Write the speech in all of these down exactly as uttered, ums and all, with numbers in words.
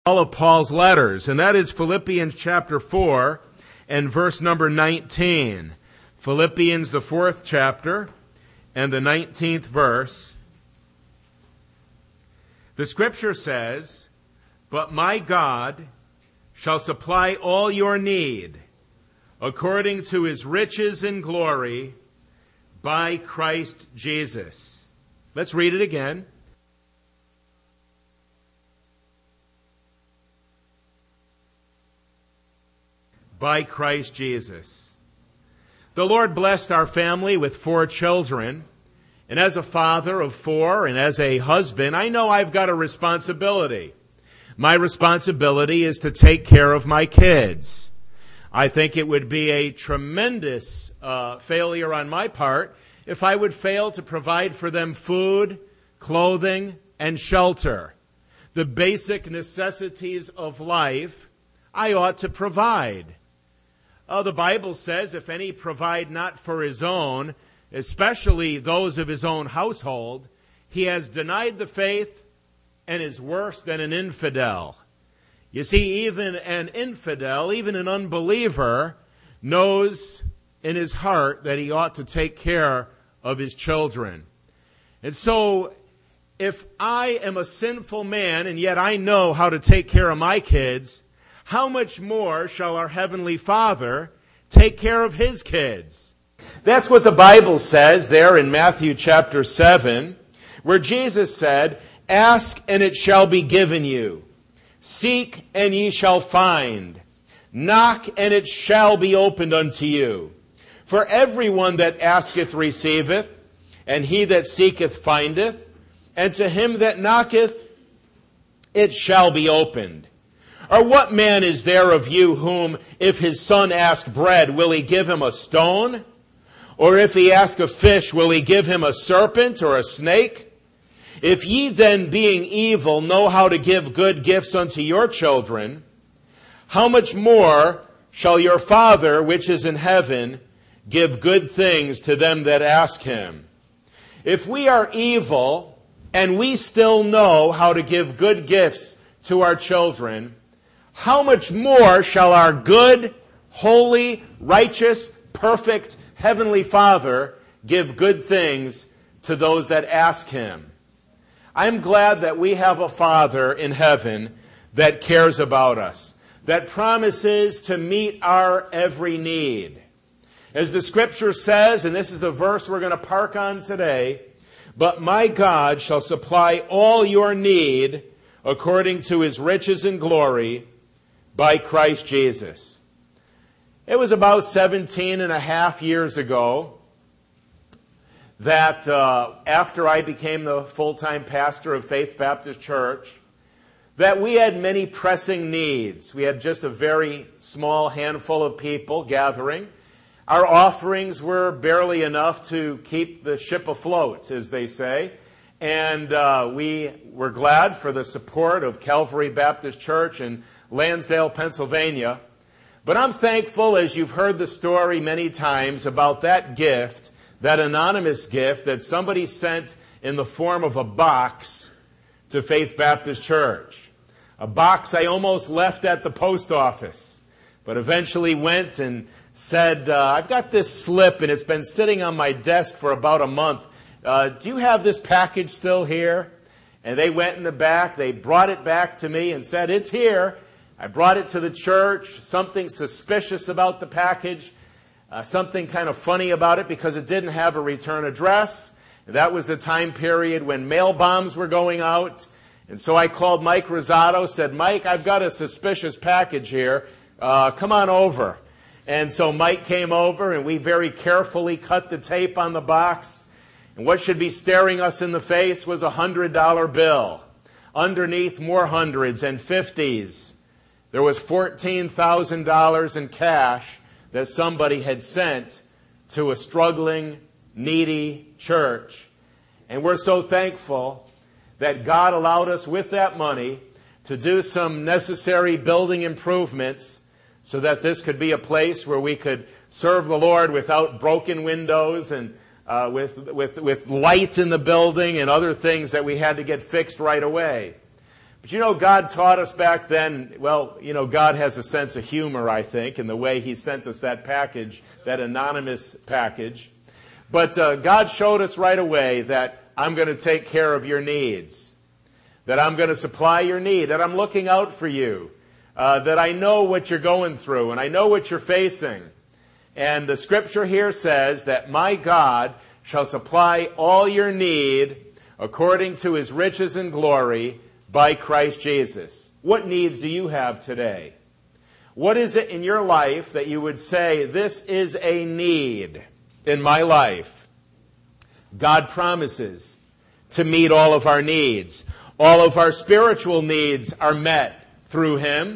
all of Paul's letters, and that is Philippians chapter four and verse number nineteen. Philippians, the fourth chapter, and the nineteenth verse. The scripture says, "But my God shall supply all your need according to his riches in glory by Christ Jesus." Let's read it again. By Christ Jesus. The Lord blessed our family with four children, and as a father of four and as a husband, I know I've got a responsibility. My responsibility is to take care of my kids. I think it would be a tremendous uh, failure on my part if I would fail to provide for them food, clothing, and shelter. The basic necessities of life I ought to provide. Uh, the Bible says, if any provide not for his own, especially those of his own household, he has denied the faith and is worse than an infidel. You see, even an infidel, even an unbeliever, knows in his heart that he ought to take care of his children. And so, if I am a sinful man and yet I know how to take care of my kids, how much more shall our Heavenly Father take care of his kids? That's what the Bible says there in Matthew chapter seven, where Jesus said, "Ask and it shall be given you. Seek and ye shall find. Knock and it shall be opened unto you. For everyone that asketh receiveth, and he that seeketh findeth, and to him that knocketh it shall be opened. Or what man is there of you whom, if his son ask bread, will he give him a stone? Or if he ask a fish, will he give him a serpent or a snake? If ye then, being evil, know how to give good gifts unto your children, how much more shall your Father which is in heaven give good things to them that ask him?" If we are evil and we still know how to give good gifts to our children, how much more shall our good, holy, righteous, perfect Heavenly Father give good things to those that ask him? I'm glad that we have a Father in heaven that cares about us, that promises to meet our every need. As the scripture says, and this is the verse we're going to park on today, "But my God shall supply all your need according to his riches and glory by Christ Jesus." It was about seventeen and a half years ago that uh, after I became the full-time pastor of Faith Baptist Church, that we had many pressing needs. We had just a very small handful of people gathering. Our offerings were barely enough to keep the ship afloat, as they say. And uh, we were glad for the support of Calvary Baptist Church in Lansdale, Pennsylvania. But I'm thankful, as you've heard the story many times, about that gift, that anonymous gift that somebody sent in the form of a box to Faith Baptist Church. A box I almost left at the post office, but eventually went and said, uh, "I've got this slip and it's been sitting on my desk for about a month. Uh, do you have this package still here?" And they went in the back, they brought it back to me and said, "It's here." I brought it to the church, something suspicious about the package, uh, something kind of funny about it because it didn't have a return address. That was the time period when mail bombs were going out. And so I called Mike Rosato, said, "Mike, I've got a suspicious package here. Uh, come on over." And so Mike came over and we very carefully cut the tape on the box. And what should be staring us in the face was a one hundred dollar bill. Underneath, more hundreds and fifties. There was fourteen thousand dollars in cash that somebody had sent to a struggling, needy church. And we're so thankful that God allowed us with that money to do some necessary building improvements so that this could be a place where we could serve the Lord without broken windows and uh, with, with, with light in the building and other things that we had to get fixed right away. But you know, God taught us back then, well, you know, God has a sense of humor, I think, in the way he sent us that package, that anonymous package. But uh, God showed us right away that I'm going to take care of your needs, that I'm going to supply your need, that I'm looking out for you, uh, that I know what you're going through and I know what you're facing. And the scripture here says that my God shall supply all your need according to his riches and glory by Christ Jesus. What needs do you have today? What is it in your life that you would say, this is a need in my life? God promises to meet all of our needs. All of our spiritual needs are met through him.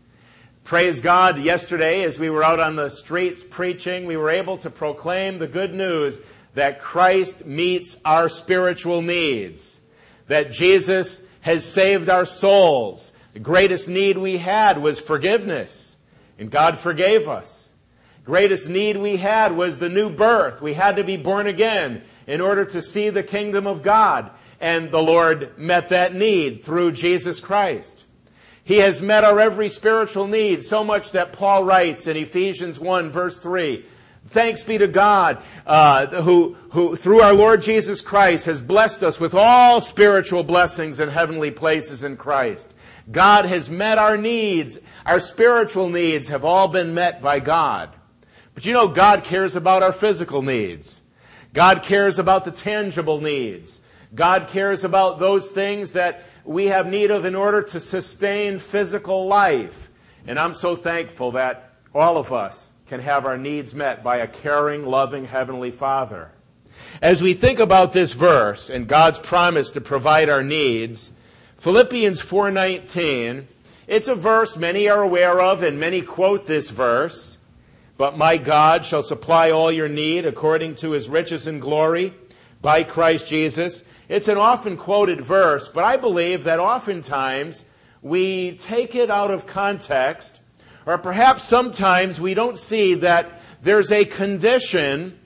Praise God, yesterday as we were out on the streets preaching, we were able to proclaim the good news that Christ meets our spiritual needs, that Jesus has saved our souls. The greatest need we had was forgiveness, and God forgave us. The greatest need we had was the new birth. We had to be born again in order to see the kingdom of God, and the Lord met that need through Jesus Christ. He has met our every spiritual need, so much that Paul writes in Ephesians one, verse three, thanks be to God, uh, who, who through our Lord Jesus Christ has blessed us with all spiritual blessings in heavenly places in Christ. God has met our needs. Our spiritual needs have all been met by God. But you know, God cares about our physical needs. God cares about the tangible needs. God cares about those things that we have need of in order to sustain physical life. And I'm so thankful that all of us can have our needs met by a caring, loving Heavenly Father. As we think about this verse and God's promise to provide our needs, Philippians four nineteen, it's a verse many are aware of and many quote this verse. But my God shall supply all your need according to his riches and glory by Christ Jesus. It's an often quoted verse, but I believe that oftentimes we take it out of context, or perhaps sometimes we don't see that there's a condition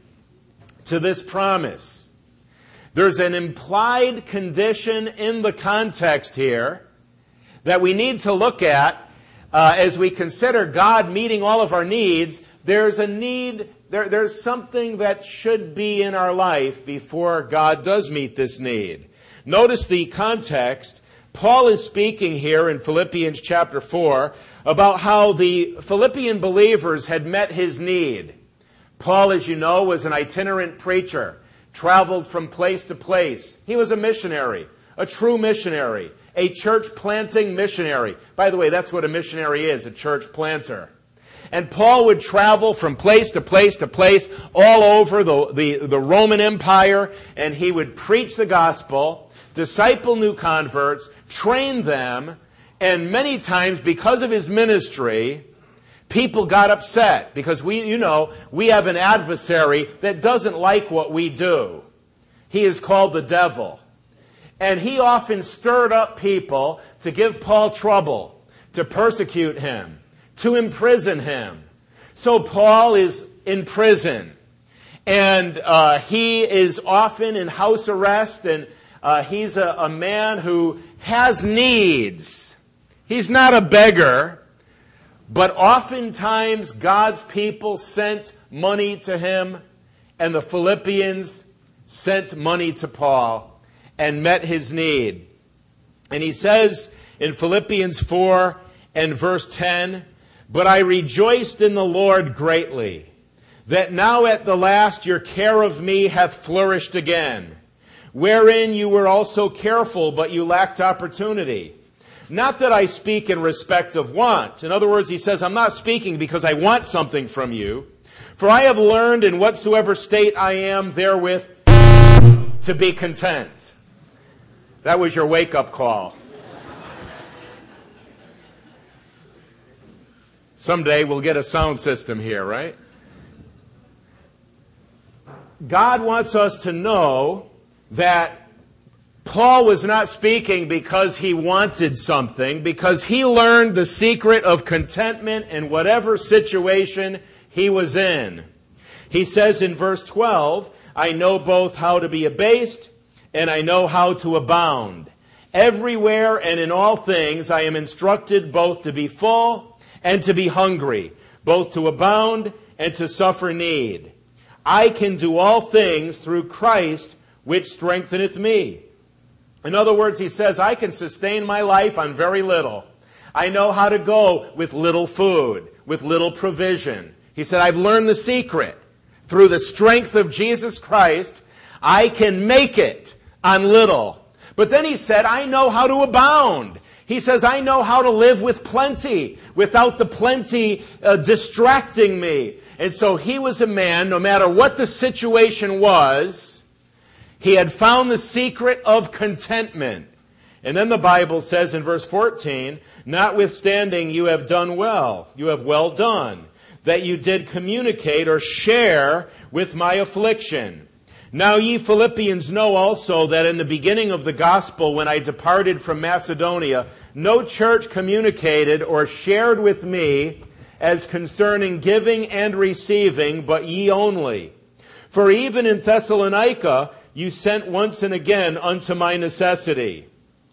to this promise. There's an implied condition in the context here that we need to look at uh, as we consider God meeting all of our needs. There's a need, there, there's something that should be in our life before God does meet this need. Notice the context. Paul is speaking here in Philippians chapter four about how the Philippian believers had met his need. Paul, as you know, was an itinerant preacher, traveled from place to place. He was a missionary, a true missionary, a church planting missionary. By the way, that's what a missionary is, a church planter. And Paul would travel from place to place to place all over the, the, the Roman Empire, and he would preach the gospel, disciple new converts, train them, and many times because of his ministry, people got upset because we, you know, we have an adversary that doesn't like what we do. He is called the devil. And he often stirred up people to give Paul trouble, to persecute him, to imprison him. So Paul is in prison, and uh, he is often in house arrest, and uh, he's a, a man who has needs. He's not a beggar, but oftentimes God's people sent money to him, and the Philippians sent money to Paul and met his need. And he says in Philippians four and verse ten, but I rejoiced in the Lord greatly, that now at the last your care of me hath flourished again, wherein you were also careful, but you lacked opportunity. Not that I speak in respect of want. In other words, he says, I'm not speaking because I want something from you. For I have learned in whatsoever state I am therewith to be content. That was your wake-up call. Someday we'll get a sound system here, right? God wants us to know that Paul was not speaking because he wanted something, because he learned the secret of contentment in whatever situation he was in. He says in verse twelve, I know both how to be abased and I know how to abound. Everywhere and in all things I am instructed both to be full and to be hungry, both to abound and to suffer need. I can do all things through Christ, which strengtheneth me. In other words, he says, I can sustain my life on very little. I know how to go with little food, with little provision. He said, I've learned the secret. Through the strength of Jesus Christ, I can make it on little. But then he said, I know how to abound. He says, I know how to live with plenty, without the plenty uh, distracting me. And so he was a man, no matter what the situation was, he had found the secret of contentment. And then the Bible says in verse fourteen, notwithstanding you have done well, you have well done, that you did communicate or share with my affliction. Now ye Philippians know also that in the beginning of the gospel, when I departed from Macedonia, no church communicated or shared with me as concerning giving and receiving, but ye only. For even in Thessalonica you sent once and again unto my necessity.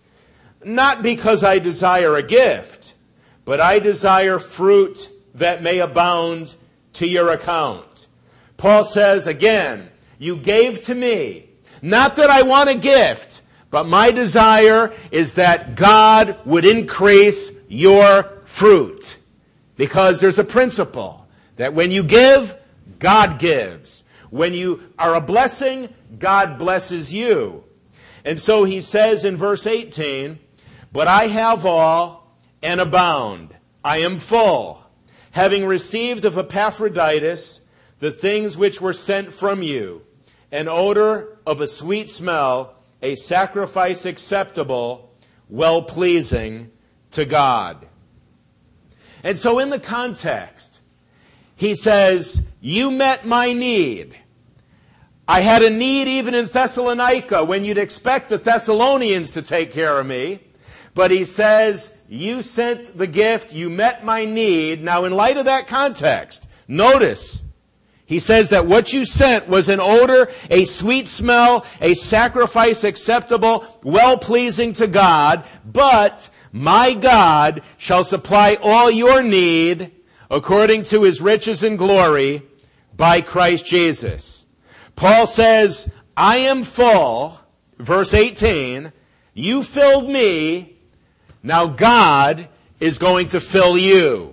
Not because I desire a gift, but I desire fruit that may abound to your account. Paul says again, you gave to me, not that I want a gift, but my desire is that God would increase your fruit. Because there's a principle that when you give, God gives. When you are a blessing, God blesses you. And so he says in verse eighteen, but I have all and abound. I am full, having received of Epaphroditus the things which were sent from you, an odor of a sweet smell, a sacrifice acceptable, well-pleasing to God. And so in the context, he says, you met my need. I had a need even in Thessalonica when you'd expect the Thessalonians to take care of me. But he says, you sent the gift, you met my need. Now in light of that context, notice, he says that what you sent was an odor, a sweet smell, a sacrifice acceptable, well-pleasing to God, but my God shall supply all your need according to his riches and glory by Christ Jesus. Paul says, I am full, verse eighteen, you filled me, now God is going to fill you.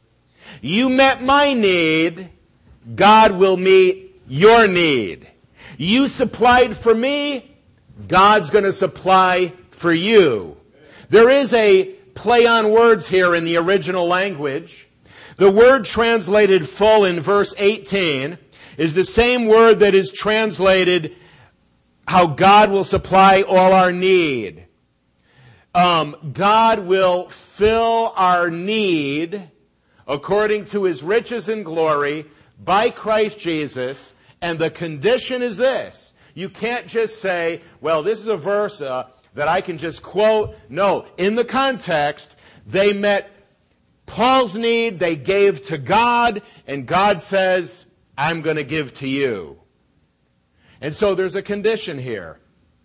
You met my need, God will meet your need. You supplied for me, God's going to supply for you. There is a play on words here in the original language. The word translated full in verse eighteen is the same word that is translated how God will supply all our need. Um, God will fill our need according to his riches and glory by Christ Jesus. And the condition is this. You can't just say, well, this is a verse uh, that I can just quote. No, in the context, they met Paul's need, they gave to God, and God says, I'm going to give to you. And so there's a condition here.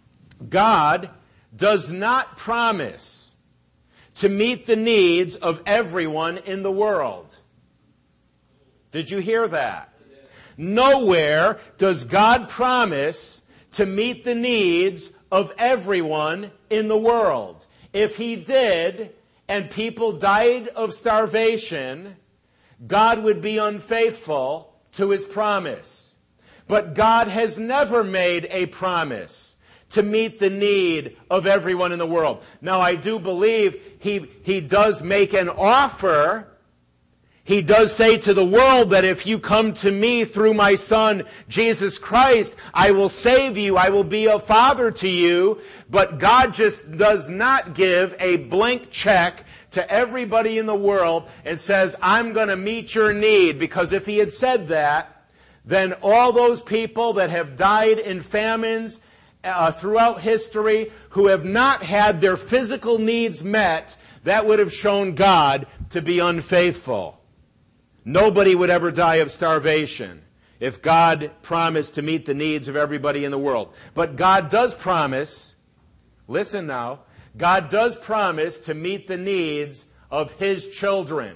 God does not promise to meet the needs of everyone in the world. Did you hear that? Nowhere does God promise to meet the needs of everyone in the world. If he did, and people died of starvation, God would be unfaithful to his promise. But God has never made a promise to meet the need of everyone in the world. Now, I do believe he, he does make an offer. He does say to the world that if you come to me through my Son, Jesus Christ, I will save you, I will be a father to you. But God just does not give a blank check to everybody in the world and says, I'm going to meet your need. Because if he had said that, then all those people that have died in famines uh, throughout history who have not had their physical needs met, that would have shown God to be unfaithful. Nobody would ever die of starvation if God promised to meet the needs of everybody in the world. But God does promise, listen now, God does promise to meet the needs of His children.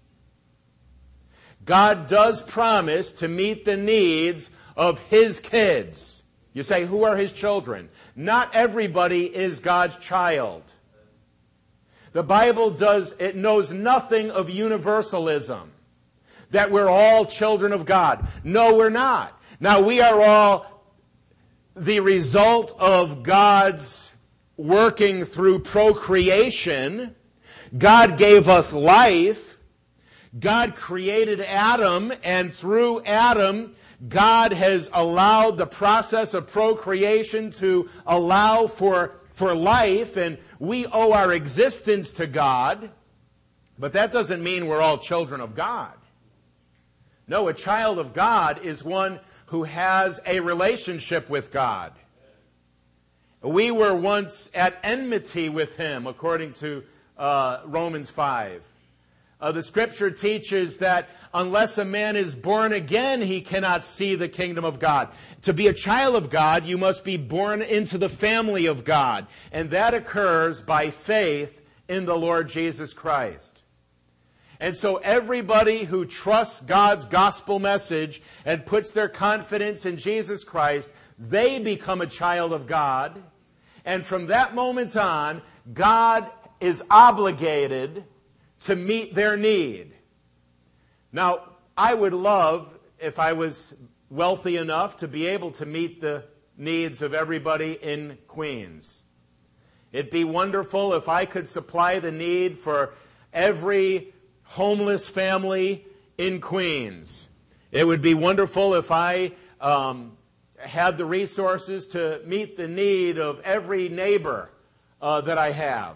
God does promise to meet the needs of His kids. You say, who are His children? Not everybody is God's child. The Bible does, it knows nothing of universalism, that we're all children of God. No, we're not. Now, we are all the result of God's working through procreation. God gave us life. God created Adam, and through Adam, God has allowed the process of procreation to allow for, for life, and we owe our existence to God. But that doesn't mean we're all children of God. No, a child of God is one who has a relationship with God. We were once at enmity with Him, according to uh, Romans five. Uh, the Scripture teaches that unless a man is born again, he cannot see the kingdom of God. To be a child of God, you must be born into the family of God. And that occurs by faith in the Lord Jesus Christ. And so everybody who trusts God's gospel message and puts their confidence in Jesus Christ, they become a child of God. And from that moment on, God is obligated to meet their need. Now, I would love, if I was wealthy enough, to be able to meet the needs of everybody in Queens. It'd be wonderful if I could supply the need for every homeless family in Queens. It would be wonderful if I um, had the resources to meet the need of every neighbor uh, that I have.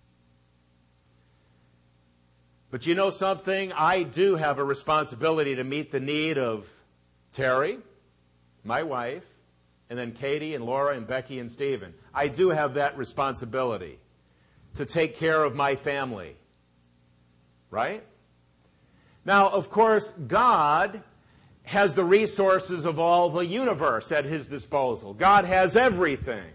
But you know something? I do have a responsibility to meet the need of Terry, my wife, and then Katie and Laura and Becky and Stephen. I do have that responsibility to take care of my family. Right? Now, of course, God has the resources of all the universe at His disposal. God has everything.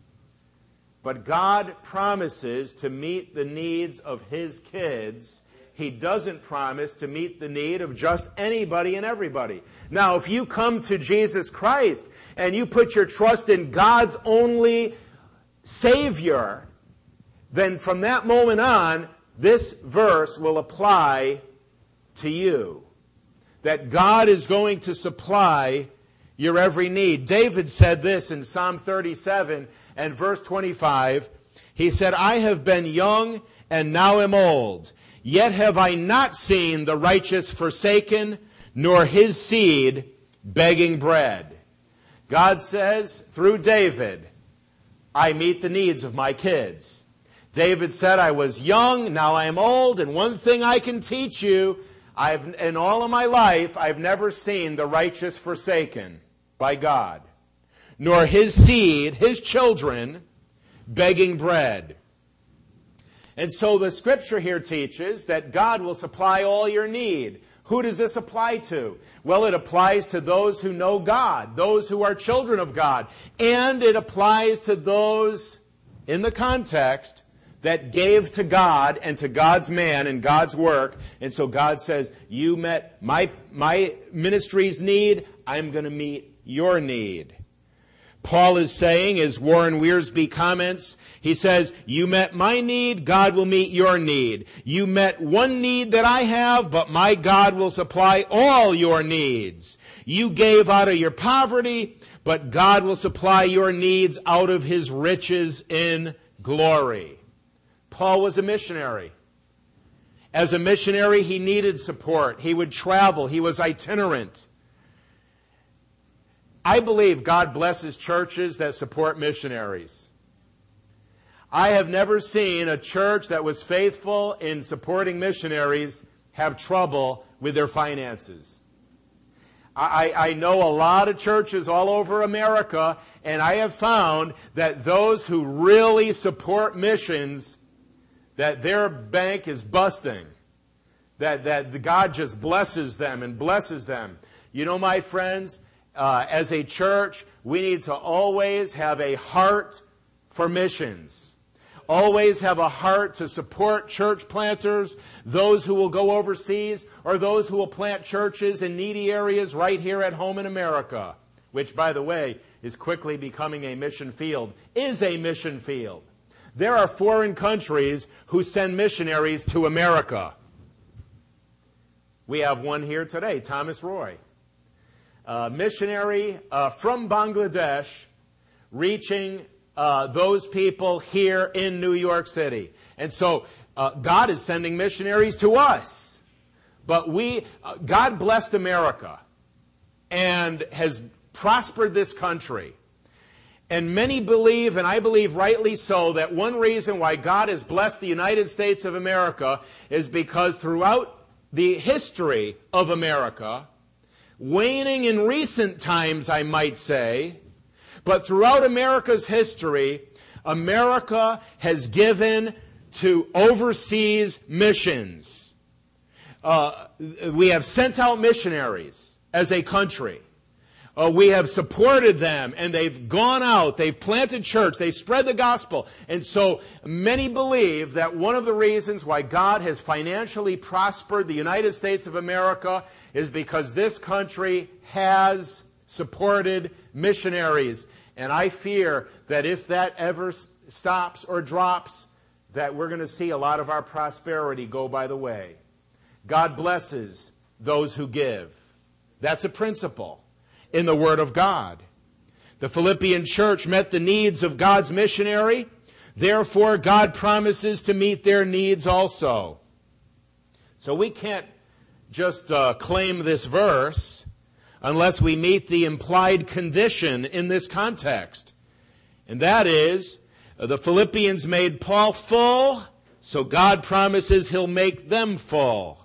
But God promises to meet the needs of His kids. He doesn't promise to meet the need of just anybody and everybody. Now, if you come to Jesus Christ and you put your trust in God's only Savior, then from that moment on, this verse will apply to you. That God is going to supply your every need. David said this in Psalm thirty-seven and verse twenty-five. He said, I have been young and now am old. Yet have I not seen the righteous forsaken, nor his seed begging bread. God says through David, I meet the needs of my kids. David said, I was young, now I am old, and one thing I can teach you, I've, in all of my life, I've never seen the righteous forsaken by God, nor his seed, his children, begging bread. And so the Scripture here teaches that God will supply all your need. Who does this apply to? Well, it applies to those who know God, those who are children of God, and it applies to those, in the context, that gave to God and to God's man and God's work. And so God says, you met my, my ministry's need, I'm going to meet your need. Paul is saying, as Warren Wiersbe comments, he says, you met my need, God will meet your need. You met one need that I have, but my God will supply all your needs. You gave out of your poverty, but God will supply your needs out of His riches in glory. Paul was a missionary. As a missionary, he needed support. He would travel. He was itinerant. I believe God blesses churches that support missionaries. I have never seen a church that was faithful in supporting missionaries have trouble with their finances. I, I know a lot of churches all over America, and I have found that those who really support missions, that their bank is busting, that, that God just blesses them and blesses them. You know, my friends, uh, as a church, we need to always have a heart for missions. always have a heart to support church planters, those who will go overseas, or those who will plant churches in needy areas right here at home in America, which, by the way, is quickly becoming a mission field, is a mission field. There are foreign countries who send missionaries to America. We have one here today, Thomas Roy, a missionary uh, from Bangladesh, reaching uh, those people here in New York City. And so uh, God is sending missionaries to us. But we, uh, God blessed America and has prospered this country. And many believe, and I believe rightly so, that one reason why God has blessed the United States of America is because throughout the history of America, waning in recent times, I might say, but throughout America's history, America has given to overseas missions. Uh, we have sent out missionaries as a country. Uh, we have supported them, and they've gone out, they've planted church, they spread the gospel. And so many believe that one of the reasons why God has financially prospered the United States of America is because this country has supported missionaries. And I fear that if that ever stops or drops, that we're going to see a lot of our prosperity go by the way. God blesses those who give. That's a principle in the Word of God. The Philippian church met the needs of God's missionary. Therefore, God promises to meet their needs also. So we can't just uh, claim this verse unless we meet the implied condition in this context. And that is, uh, the Philippians made Paul full, so God promises He'll make them full.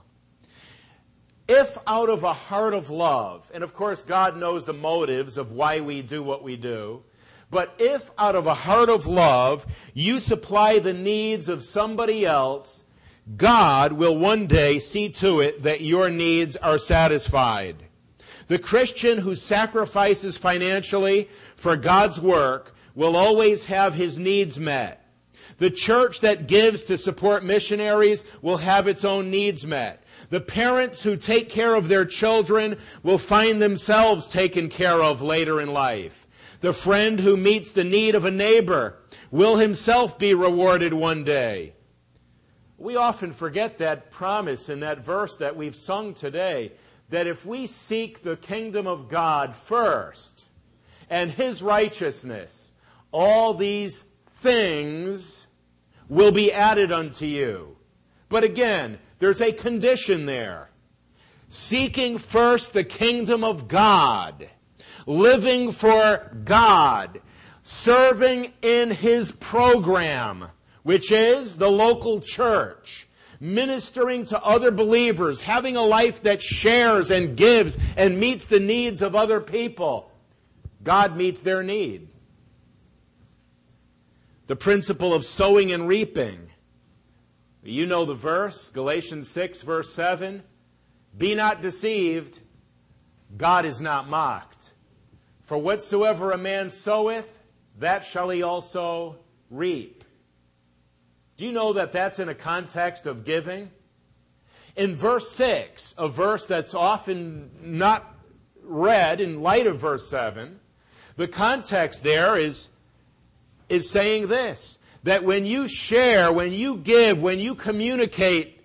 If out of a heart of love, and of course God knows the motives of why we do what we do, but if out of a heart of love you supply the needs of somebody else, God will one day see to it that your needs are satisfied. The Christian who sacrifices financially for God's work will always have his needs met. The church that gives to support missionaries will have its own needs met. The parents who take care of their children will find themselves taken care of later in life. The friend who meets the need of a neighbor will himself be rewarded one day. We often forget that promise in that verse that we've sung today, that if we seek the kingdom of God first and His righteousness, all these things will be added unto you. But again, there's a condition there. Seeking first the kingdom of God, living for God, serving in His program, which is the local church, ministering to other believers, having a life that shares and gives and meets the needs of other people. God meets their need. The principle of sowing and reaping. You know the verse, Galatians six, verse seven. Be not deceived, God is not mocked. For whatsoever a man soweth, that shall he also reap. Do you know that that's in a context of giving? In verse six, a verse that's often not read in light of verse seven, the context there is, is saying this. That when you share, when you give, when you communicate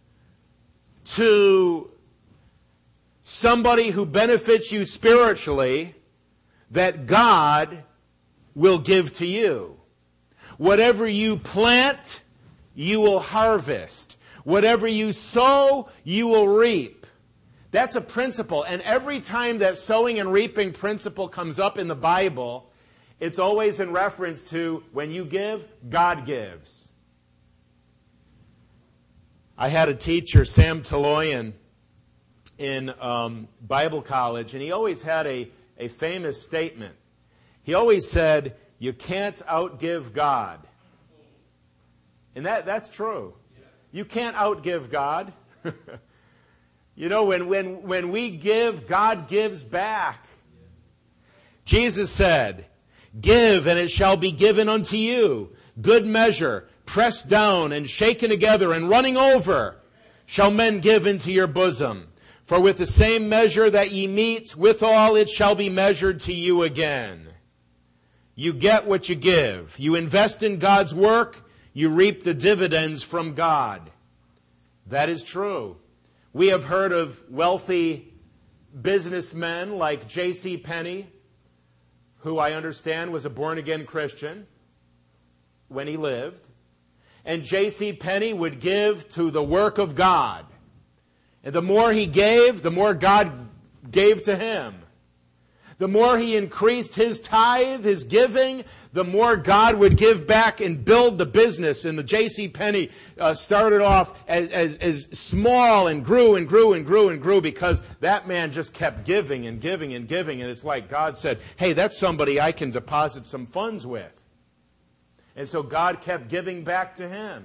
to somebody who benefits you spiritually, that God will give to you. Whatever you plant, you will harvest. Whatever you sow, you will reap. That's a principle. And every time that sowing and reaping principle comes up in the Bible, it's always in reference to when you give, God gives. I had a teacher, Sam Taloyan, in um, Bible college, and he always had a, a famous statement. He always said, you can't outgive God. And that, that's true. You can't outgive God. You know, when, when, when we give, God gives back. Jesus said, give, and it shall be given unto you. good measure, pressed down and shaken together and running over, shall men give into your bosom. For with the same measure that ye mete, withal it shall be measured to you again. You get what you give. You invest in God's work, you reap the dividends from God. That is true. We have heard of wealthy businessmen like J C Penney, who I understand was a born-again Christian when he lived. And J C Penney would give to the work of God. And the more he gave, the more God gave to him. The more he increased his tithe, his giving, the more God would give back and build the business. And the J C Penney uh, started off as, as, as small and grew and grew and grew and grew because that man just kept giving and giving and giving. And it's like God said, hey, that's somebody I can deposit some funds with. And so God kept giving back to him.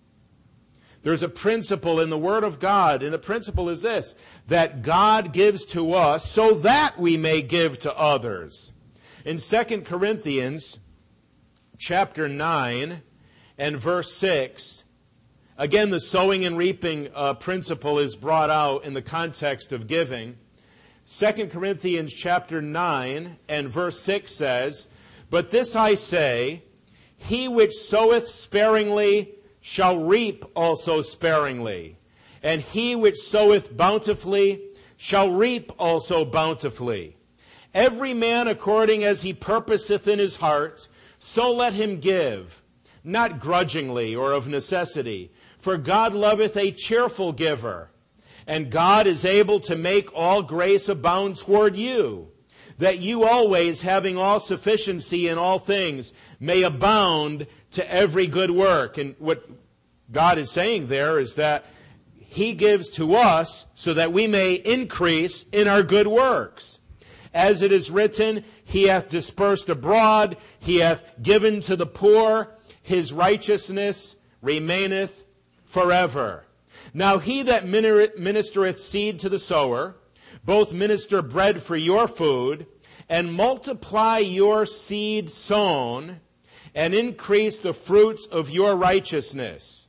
There's a principle in the Word of God, and the principle is this, that God gives to us so that we may give to others. In Second Corinthians chapter nine and verse six, again the sowing and reaping uh, principle is brought out in the context of giving. Second Corinthians chapter nine and verse six says, "But this I say, he which soweth sparingly shall reap also sparingly, and he which soweth bountifully shall reap also bountifully. Every man according as he purposeth in his heart, so let him give, not grudgingly or of necessity, for God loveth a cheerful giver. And God is able to make all grace abound toward you, that you always, having all sufficiency in all things, may abound to every good work." And what God is saying there is that He gives to us so that we may increase in our good works. As it is written, He hath dispersed abroad, He hath given to the poor, His righteousness remaineth forever. Now he that ministereth seed to the sower, both minister bread for your food, and multiply your seed sown, and increase the fruits of your righteousness,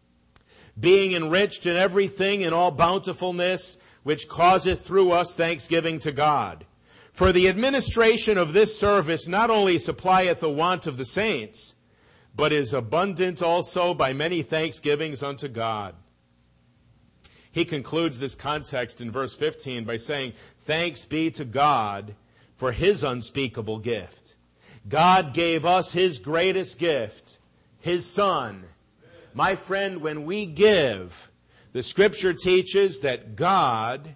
being enriched in everything in all bountifulness, which causeth through us thanksgiving to God. For the administration of this service not only supplieth the want of the saints, but is abundant also by many thanksgivings unto God. He concludes this context in verse fifteen by saying, "Thanks be to God for His unspeakable gift." God gave us His greatest gift, His Son. My friend, when we give, the Scripture teaches that God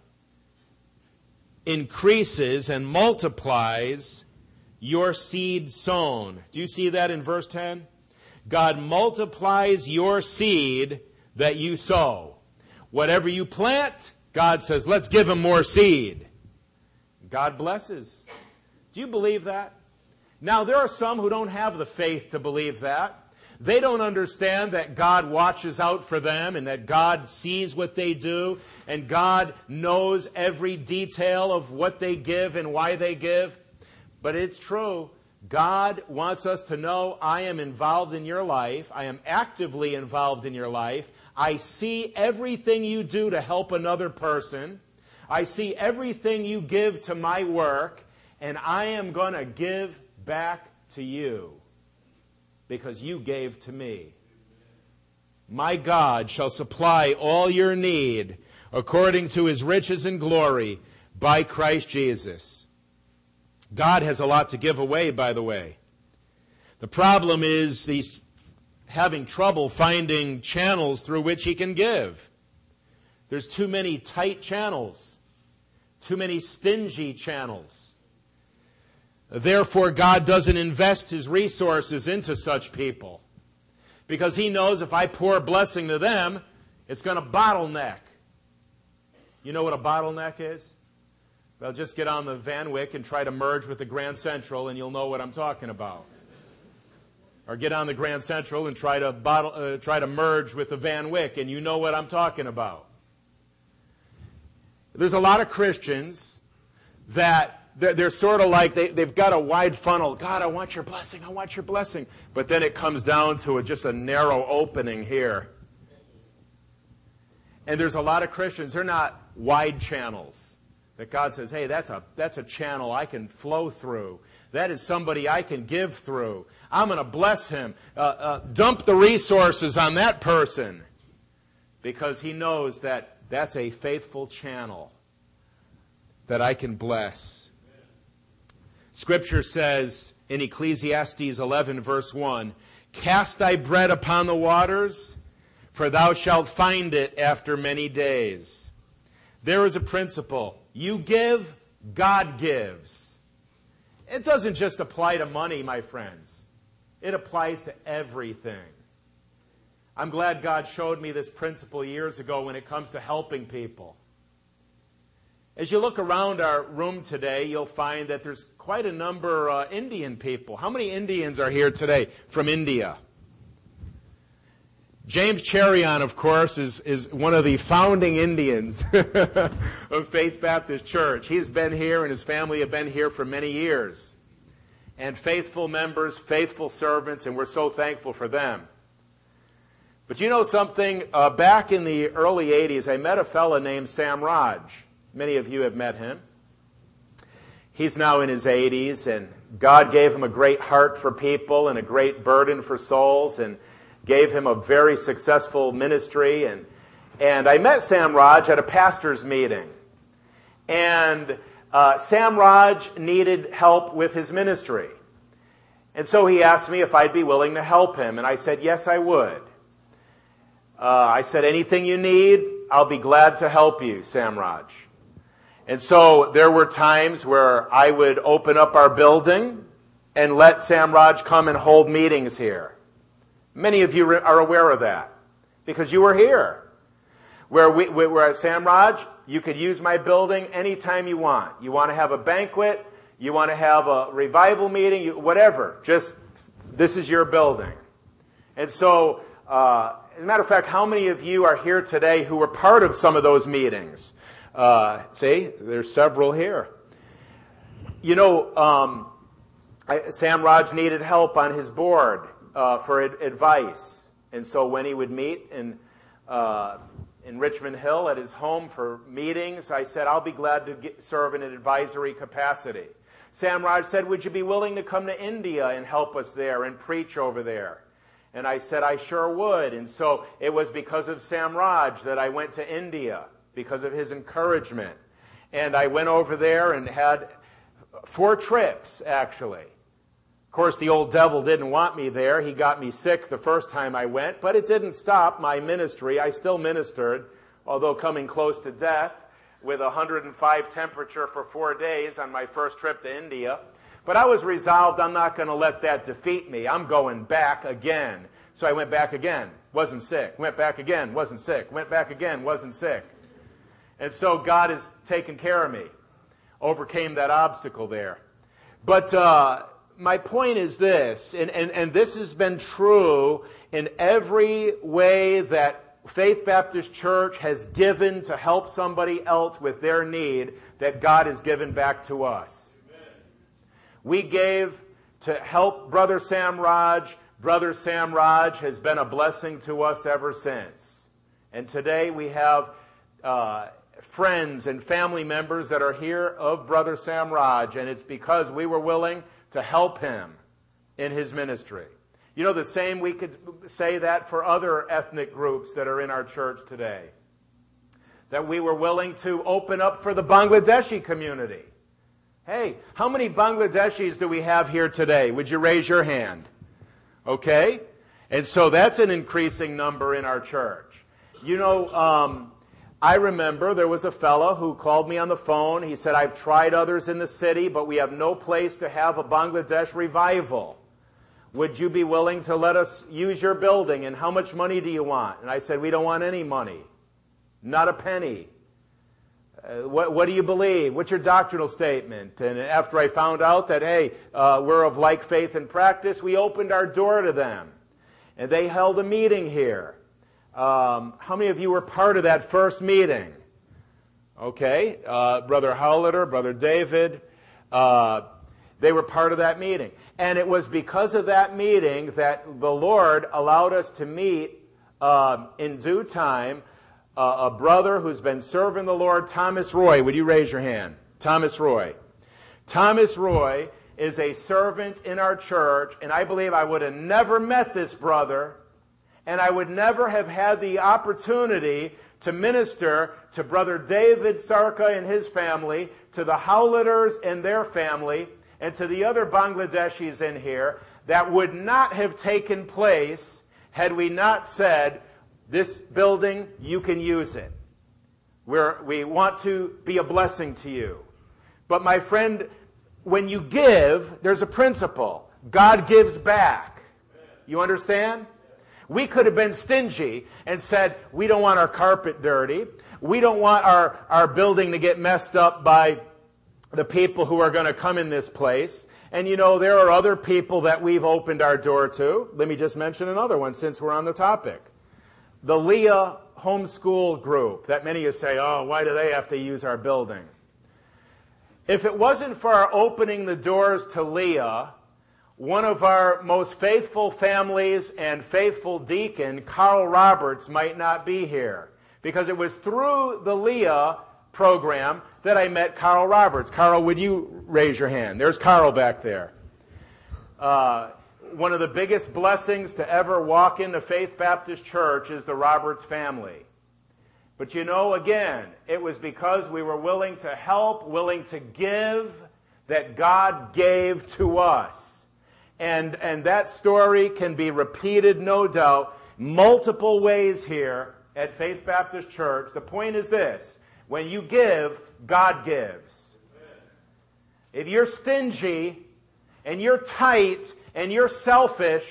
increases and multiplies your seed sown. Do you see that in verse ten? God multiplies your seed that you sow. Whatever you plant, God says, let's give Him more seed. God blesses. Do you believe that? Now, there are some who don't have the faith to believe that. They don't understand that God watches out for them and that God sees what they do and God knows every detail of what they give and why they give. But it's true. God wants us to know, I am involved in your life. I am actively involved in your life. I see everything you do to help another person. I see everything you give to my work, and I am going to give back to you because you gave to me. My God shall supply all your need according to His riches and glory by Christ Jesus. God has a lot to give away, by the way. The problem is he's having trouble finding channels through which He can give. There's too many tight channels, too many stingy channels. Therefore, God doesn't invest His resources into such people because He knows if I pour a blessing to them, it's going to bottleneck. You know what a bottleneck is? Well, just get on the Van Wyck and try to merge with the Grand Central and you'll know what I'm talking about. Or get on the Grand Central and try to bottle, uh, try to merge with the Van Wyck and you know what I'm talking about. There's a lot of Christians that they're, they're sort of like they, they've got a wide funnel. God, I want your blessing. I want your blessing. But then it comes down to a, just a narrow opening here. And there's a lot of Christians, they're not wide channels. That God says, hey, that's a, that's a channel I can flow through. That is somebody I can give through. I'm going to bless him. Uh, uh, dump the resources on that person. Because he knows that that's a faithful channel that I can bless. Scripture says in Ecclesiastes eleven, verse one, cast thy bread upon the waters, for thou shalt find it after many days. There is a principle. You give, God gives. It doesn't just apply to money, my friends. It applies to everything. I'm glad God showed me this principle years ago when it comes to helping people. As you look around our room today, you'll find that there's quite a number of uh, Indian people. How many Indians are here today from India? James Cherion, of course, is, is one of the founding Indians of Faith Baptist Church. He's been here and his family have been here for many years. And faithful members, faithful servants, and we're so thankful for them. But you know something? Uh, back in the early eighties, I met a fellow named Sam Raj. Many of you have met him. He's now in his eighties, and God gave him a great heart for people and a great burden for souls, and gave him a very successful ministry. And, and I met Sam Raj at a pastor's meeting. And uh, Sam Raj needed help with his ministry. And so he asked me if I'd be willing to help him. And I said, yes, I would. Uh, I said, anything you need, I'll be glad to help you, Sam Raj. And so there were times where I would open up our building and let Sam Raj come and hold meetings here. Many of you are aware of that because you were here. Where we, we were at Sam Raj, you could use my building anytime you want. You want to have a banquet, you want to have a revival meeting, you, whatever. Just, this is your building. And so, uh, as a matter of fact, how many of you are here today who were part of some of those meetings? Uh, see, there's several here. You know, um, I, Sam Raj needed help on his board. Uh, for ad- advice. And so when he would meet in uh, in Richmond Hill at his home for meetings, I said, I'll be glad to get, serve in an advisory capacity. Sam Raj said, would you be willing to come to India and help us there and preach over there? And I said, I sure would. And so it was because of Sam Raj that I went to India, because of his encouragement. And I went over there and had four trips, actually. Of course, the old devil didn't want me there. He got me sick the first time I went, but it didn't stop my ministry. I still ministered, although coming close to death with one hundred five temperature for four days on my first trip to India. But I was resolved, I'm not going to let that defeat me. I'm going back again. So I went back again, wasn't sick. Went back again, wasn't sick. Went back again, wasn't sick. And so God has taken care of me. Overcame that obstacle there. But uh my point is this, and, and, and this has been true in every way that Faith Baptist Church has given to help somebody else with their need, that God has given back to us. Amen. We gave to help Brother Sam Raj. Brother Sam Raj has been a blessing to us ever since. And today we have uh, friends and family members that are here of Brother Sam Raj, and it's because we were willing to help him in his ministry. You know, the same we could say that for other ethnic groups that are in our church today. That we were willing to open up for the Bangladeshi community. Hey, how many Bangladeshis do we have here today? Would you raise your hand? Okay? And so that's an increasing number in our church. You know, um, I remember there was a fellow who called me on the phone. He said, I've tried others in the city, but we have no place to have a Bangladesh revival. Would you be willing to let us use your building? And how much money do you want? And I said, we don't want any money. Not a penny. Uh, what, what do you believe? What's your doctrinal statement? And after I found out that, hey, uh, we're of like faith and practice, we opened our door to them. And they held a meeting here. Um, how many of you were part of that first meeting? Okay, uh, Brother Howletter, Brother David, Uh, they were part of that meeting. And it was because of that meeting that the Lord allowed us to meet uh, in due time uh, a brother who's been serving the Lord, Thomas Roy. Would you raise your hand? Thomas Roy. Thomas Roy is a servant in our church, and I believe I would have never met this brother, and I would never have had the opportunity to minister to Brother David Sarka and his family, to the Howletters and their family, and to the other Bangladeshis in here. That would not have taken place had we not said, this building, you can use it. We're, we want to be a blessing to you. But my friend, when you give, there's a principle. God gives back. You understand? We could have been stingy and said, we don't want our carpet dirty. We don't want our, our building to get messed up by the people who are going to come in this place. And you know, there are other people that we've opened our door to. Let me just mention another one since we're on the topic. The Leah Homeschool Group, that many of you say, oh, why do they have to use our building? If it wasn't for our opening the doors to Leah, one of our most faithful families and faithful deacon, Carl Roberts, might not be here. Because it was through the Leah program that I met Carl Roberts. Carl, would you raise your hand? There's Carl back there. Uh, one of the biggest blessings to ever walk into Faith Baptist Church is the Roberts family. But you know, again, it was because we were willing to help, willing to give, that God gave to us. And, and that story can be repeated, no doubt, multiple ways here at Faith Baptist Church. The point is this: when you give, God gives. If you're stingy and you're tight and you're selfish,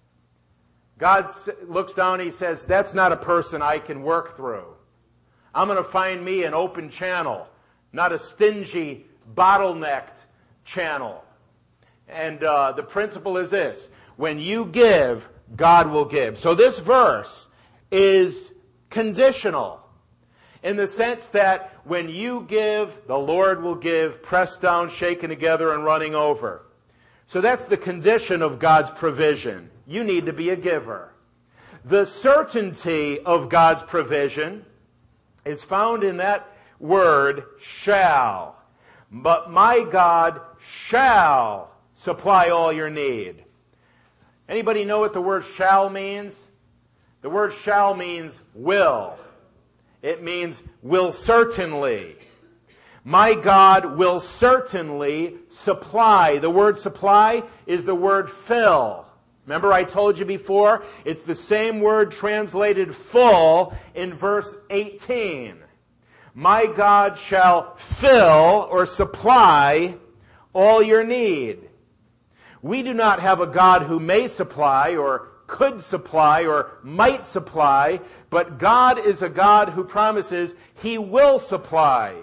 God looks down and He says, that's not a person I can work through. I'm going to find me an open channel, not a stingy, bottlenecked channel. And uh, the principle is this: when you give, God will give. So this verse is conditional in the sense that when you give, the Lord will give, pressed down, shaken together, and running over. So that's the condition of God's provision. You need to be a giver. The certainty of God's provision is found in that word, shall. But my God shall supply all your need. Anybody know what the word shall means? The word shall means will. It means will certainly. My God will certainly supply. The word supply is the word fill. Remember I told you before, it's the same word translated full in verse eighteen. My God shall fill or supply all your need. We do not have a God who may supply or could supply or might supply, but God is a God who promises He will supply.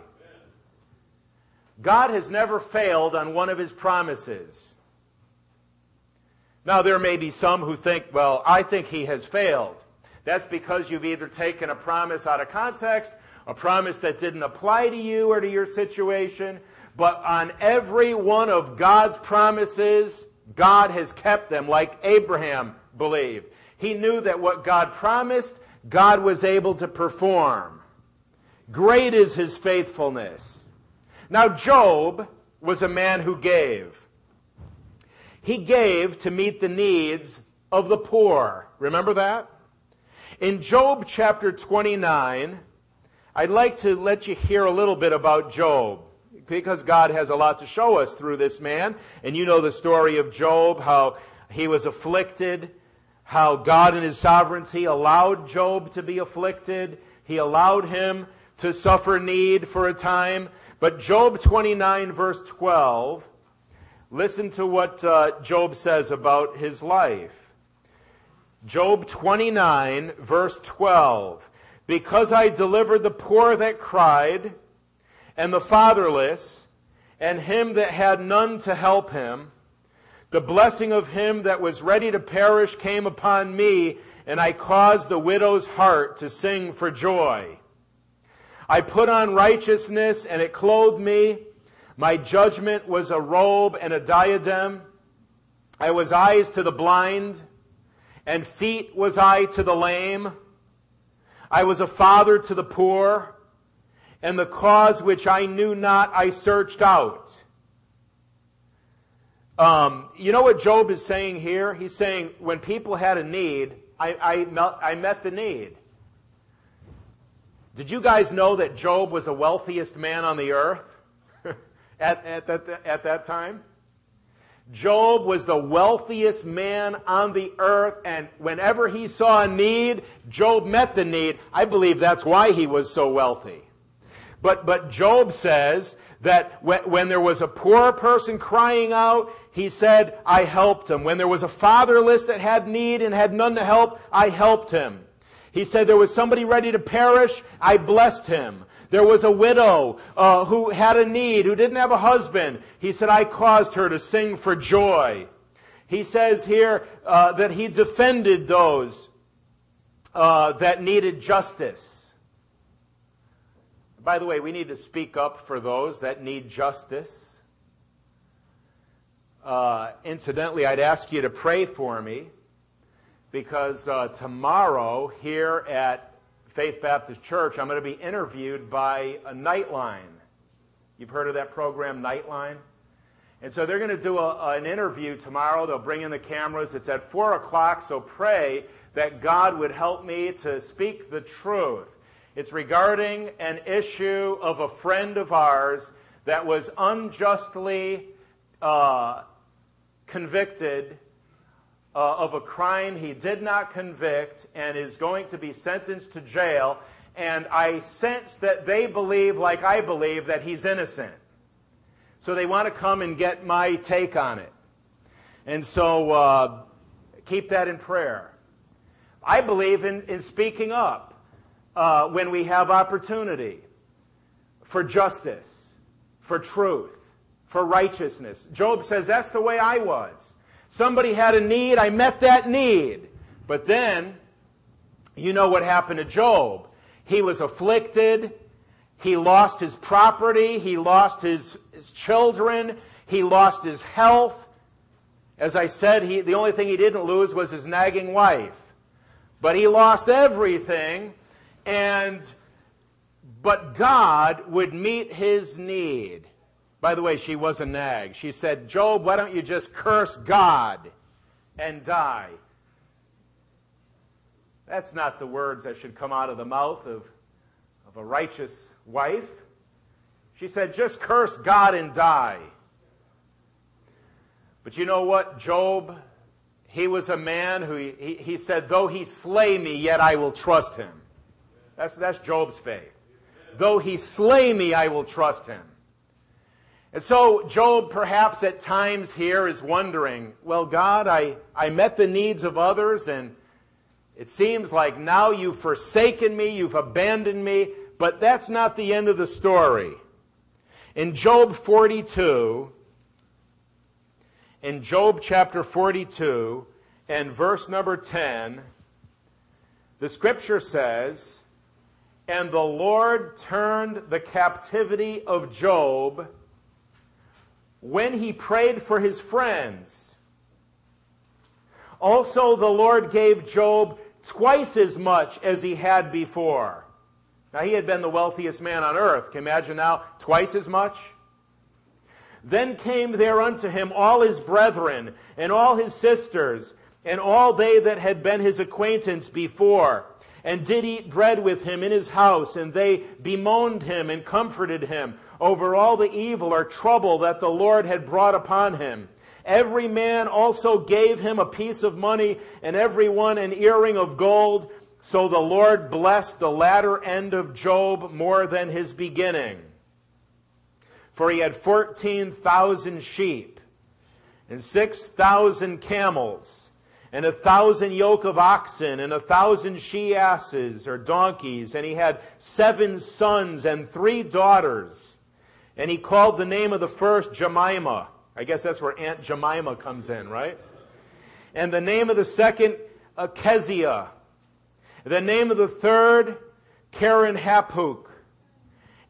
God has never failed on one of His promises. Now, there may be some who think, well, I think He has failed. That's because you've either taken a promise out of context, a promise that didn't apply to you or to your situation, but on every one of God's promises, God has kept them, like Abraham believed. He knew that what God promised, God was able to perform. Great is His faithfulness. Now, Job was a man who gave. He gave to meet the needs of the poor. Remember that? In Job chapter twenty-nine, I'd like to let you hear a little bit about Job, because God has a lot to show us through this man. And you know the story of Job, how he was afflicted, how God in His sovereignty allowed Job to be afflicted. He allowed him to suffer need for a time. But Job twenty-nine verse twelve, listen to what uh, Job says about his life. Job twenty-nine verse twelve. Because I delivered the poor that cried, and the fatherless, and him that had none to help him, the blessing of him that was ready to perish came upon me, and I caused the widow's heart to sing for joy. I put on righteousness, and it clothed me. My judgment was a robe and a diadem. I was eyes to the blind, and feet was I to the lame. I was a father to the poor, and the cause which I knew not I searched out. Um, you know what Job is saying here? He's saying, when people had a need, I, I, met, I met the need. Did you guys know that Job was the wealthiest man on the earth at, at, that, at that time? Job was the wealthiest man on the earth, and whenever he saw a need, Job met the need. I believe that's why he was so wealthy. But, but Job says that when, when there was a poor person crying out, he said, I helped him. When there was a fatherless that had need and had none to help, I helped him. He said there was somebody ready to perish, I blessed him. There was a widow uh, who had a need, who didn't have a husband. He said, I caused her to sing for joy. He says here uh, that he defended those uh, that needed justice. By the way, we need to speak up for those that need justice. Uh, incidentally, I'd ask you to pray for me, because uh, tomorrow here at Faith Baptist Church, I'm going to be interviewed by a Nightline. You've heard of that program, Nightline? And so they're going to do a, an interview tomorrow. They'll bring in the cameras. It's at four o'clock, so pray that God would help me to speak the truth. It's regarding an issue of a friend of ours that was unjustly uh, convicted uh, of a crime he did not convict and is going to be sentenced to jail. And I sense that they believe, like I believe, that he's innocent. So they want to come and get my take on it. And so uh, keep that in prayer. I believe in, in speaking up. Uh, when we have opportunity for justice, for truth, for righteousness. Job says, that's the way I was. Somebody had a need, I met that need. But then, you know what happened to Job. He was afflicted, he lost his property, he lost his, his children, he lost his health. As I said, he, the only thing he didn't lose was his nagging wife. But he lost everything. And, but God would meet his need. By the way, she was a nag. She said, Job, why don't you just curse God and die? That's not the words that should come out of the mouth of, of a righteous wife. She said, just curse God and die. But you know what? Job, he was a man who, he, he said, though he slay me, yet I will trust him. That's, that's Job's faith. Though he slay me, I will trust him. And so Job perhaps at times here is wondering, well, God, I, I met the needs of others, and it seems like now you've forsaken me, you've abandoned me, but that's not the end of the story. In Job forty-two, in Job chapter forty-two, and verse number ten, the scripture says, and the Lord turned the captivity of Job when he prayed for his friends. Also the Lord gave Job twice as much as he had before. Now he had been the wealthiest man on earth. Can you imagine now? Twice as much? Then came there unto him all his brethren, and all his sisters, and all they that had been his acquaintance before, and did eat bread with him in his house, and they bemoaned him and comforted him over all the evil or trouble that the Lord had brought upon him. Every man also gave him a piece of money, and every one an earring of gold. So the Lord blessed the latter end of Job more than his beginning. For he had fourteen thousand sheep, and six thousand camels, and a thousand yoke of oxen, and a thousand she-asses or donkeys. And he had seven sons and three daughters. And he called the name of the first Jemimah. I guess that's where Aunt Jemima comes in, right? And the name of the second, uh, Keziah. The name of the third, Karen Hapuk.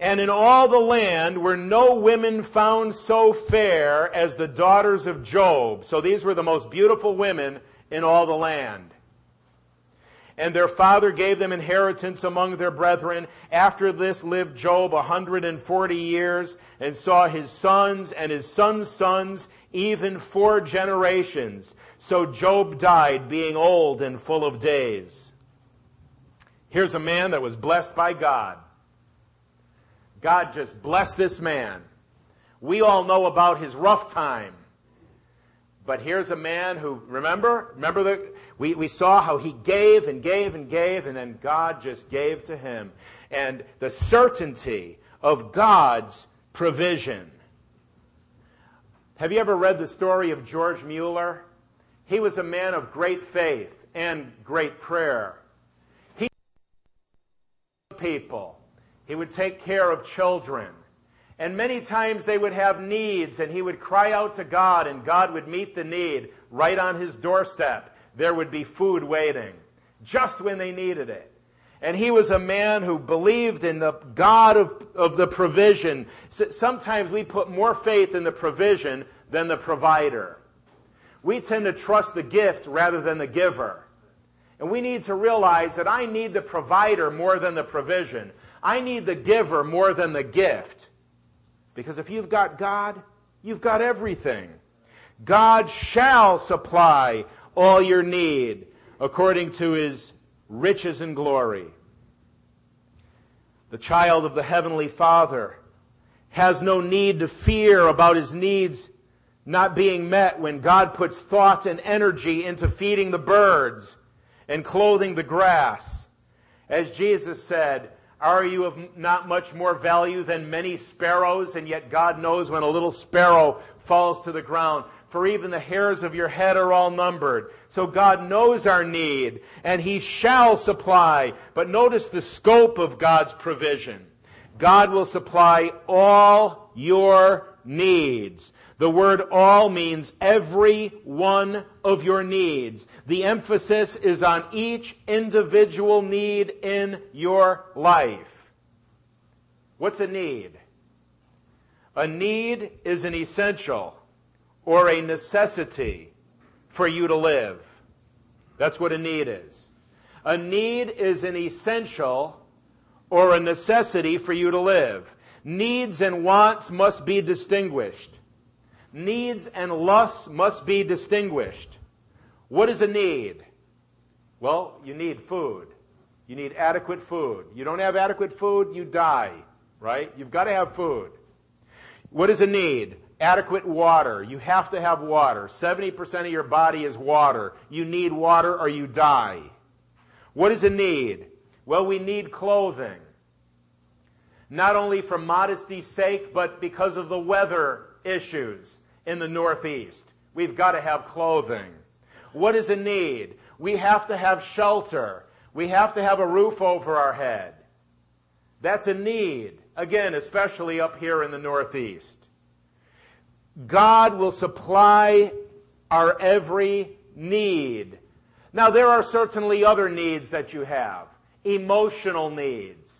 And in all the land were no women found so fair as the daughters of Job. So these were the most beautiful women in all the land. And their father gave them inheritance among their brethren. After this lived Job a hundred and forty years, and saw his sons and his sons' sons, even four generations. So Job died, being old and full of days. Here's a man that was blessed by God. God just blessed this man. We all know about his rough time. But here's a man who, remember? Remember that we, we saw how he gave and gave and gave, and then God just gave to him. And the certainty of God's provision. Have you ever read the story of George Mueller? He was a man of great faith and great prayer. He people. He would take care of children. And many times they would have needs, and he would cry out to God, and God would meet the need right on his doorstep. There would be food waiting, just when they needed it. And he was a man who believed in the God of, of the provision. Sometimes we put more faith in the provision than the provider. We tend to trust the gift rather than the giver. And we need to realize that I need the provider more than the provision. I need the giver more than the gift. Because if you've got God, you've got everything. God shall supply all your need according to his riches and glory. The child of the Heavenly Father has no need to fear about his needs not being met when God puts thought and energy into feeding the birds and clothing the grass. As Jesus said, are you of not much more value than many sparrows? And yet God knows when a little sparrow falls to the ground. For even the hairs of your head are all numbered. So God knows our need, and he shall supply. But notice the scope of God's provision. God will supply all your needs. The word all means every one of your needs. The emphasis is on each individual need in your life. What's a need? A need is an essential or a necessity for you to live. That's what a need is. A need is an essential or a necessity for you to live. Needs and wants must be distinguished. Needs and lusts must be distinguished. What is a need? Well, you need food. You need adequate food. You don't have adequate food, you die, right? You've got to have food. What is a need? Adequate water. You have to have water. seventy percent of your body is water. You need water or you die. What is a need? Well, we need clothing. Not only for modesty's sake, but because of the weather issues in the Northeast. We've got to have clothing. What is a need? We have to have shelter. We have to have a roof over our head. That's a need. Again, especially up here in the Northeast. God will supply our every need. Now, there are certainly other needs that you have. Emotional needs.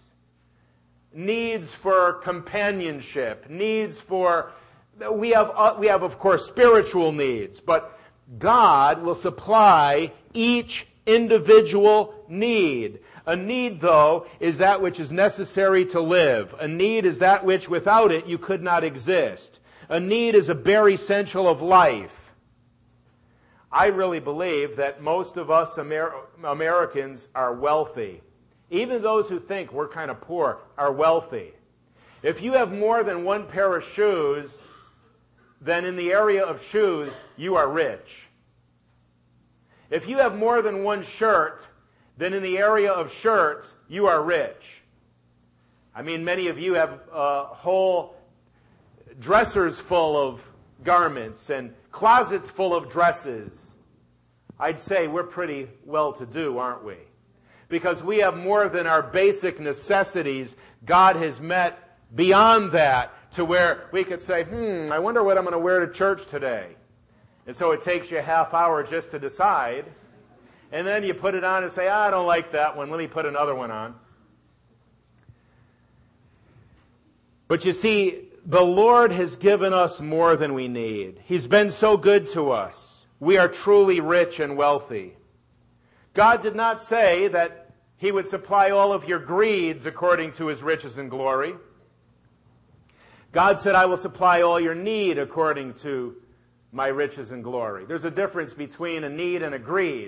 Needs for companionship. Needs for... We have, uh, we have, of course, spiritual needs. But God will supply each individual need. A need, though, is that which is necessary to live. A need is that which, without it, you could not exist. A need is a bare essential of life. I really believe that most of us Amer- Americans are wealthy. Even those who think we're kind of poor are wealthy. If you have more than one pair of shoes, then in the area of shoes, you are rich. If you have more than one shirt, then in the area of shirts, you are rich. I mean, many of you have uh, whole dressers full of garments and closets full of dresses. I'd say we're pretty well-to-do, aren't we? Because we have more than our basic necessities. God has met beyond that to where we could say, hmm, I wonder what I'm going to wear to church today. And so it takes you a half hour just to decide. And then you put it on and say, ah, I don't like that one. Let me put another one on. But you see, the Lord has given us more than we need. He's been so good to us. We are truly rich and wealthy. God did not say that He would supply all of your greeds according to His riches and glory. God said, I will supply all your need according to my riches and glory. There's a difference between a need and a greed.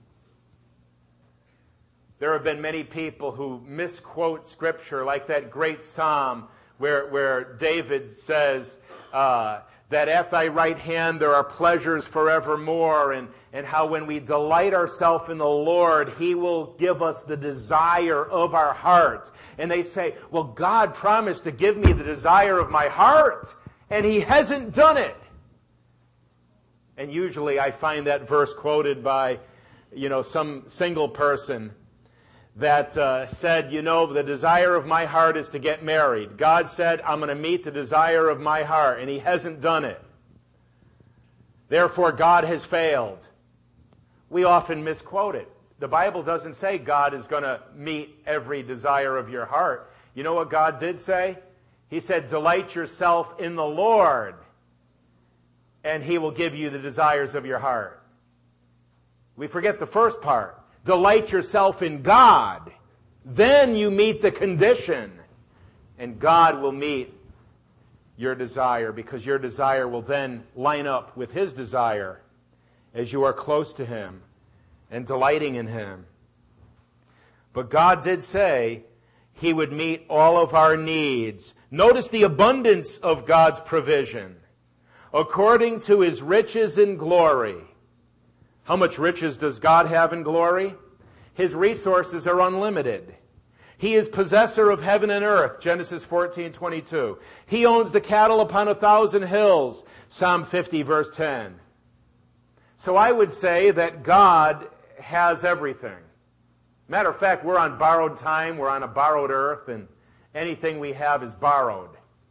There have been many people who misquote Scripture, like that great psalm where, where David says uh, that at thy right hand there are pleasures forevermore, and, and how when we delight ourselves in the Lord, He will give us the desire of our heart. And they say, well, God promised to give me the desire of my heart, and He hasn't done it. And usually I find that verse quoted by, you know, some single person that uh, said, you know, the desire of my heart is to get married. God said, I'm going to meet the desire of my heart, and He hasn't done it. Therefore, God has failed. We often misquote it. The Bible doesn't say God is going to meet every desire of your heart. You know what God did say? He said, delight yourself in the Lord, and He will give you the desires of your heart. We forget the first part. Delight yourself in God. Then you meet the condition. And God will meet your desire, because your desire will then line up with His desire as you are close to Him and delighting in Him. But God did say He would meet all of our needs. Notice the abundance of God's provision. According to His riches in glory. How much riches does God have in glory? His resources are unlimited. He is possessor of heaven and earth, Genesis fourteen twenty-two. He owns the cattle upon a thousand hills, Psalm fifty, verse ten. So I would say that God has everything. Matter of fact, we're on borrowed time, we're on a borrowed earth, and anything we have is borrowed.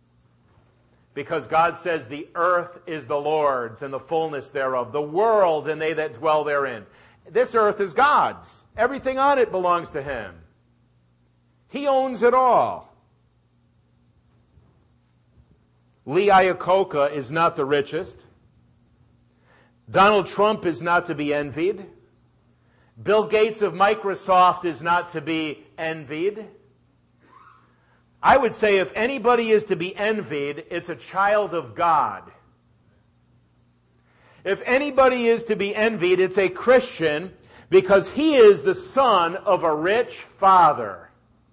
Because God says the earth is the Lord's and the fullness thereof, the world and they that dwell therein. This earth is God's. Everything on it belongs to Him. He owns it all. Lee Iacocca is not the richest. Donald Trump is not to be envied. Bill Gates of Microsoft is not to be envied. I would say if anybody is to be envied, it's a child of God. If anybody is to be envied, it's a Christian, because he is the son of a rich father.